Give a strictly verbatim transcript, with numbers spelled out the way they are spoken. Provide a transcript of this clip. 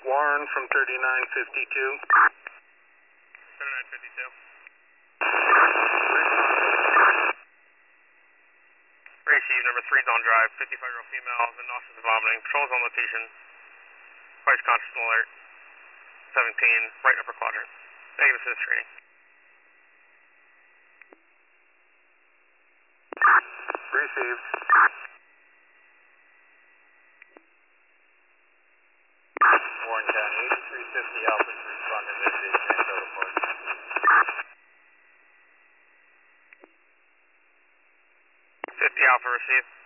Warren from thirty-nine fifty-two. thirty-nine fifty-two. Receive number three's on drive, fifty-five-year-old female, the nauseous and vomiting. Patrol's on location. Price conscious alert. seventeen, right upper quadrant. Negative assist screening. Received. Warren County, eighty-three fifty Alpha to respond to mitigation and show report. fifty Alpha received.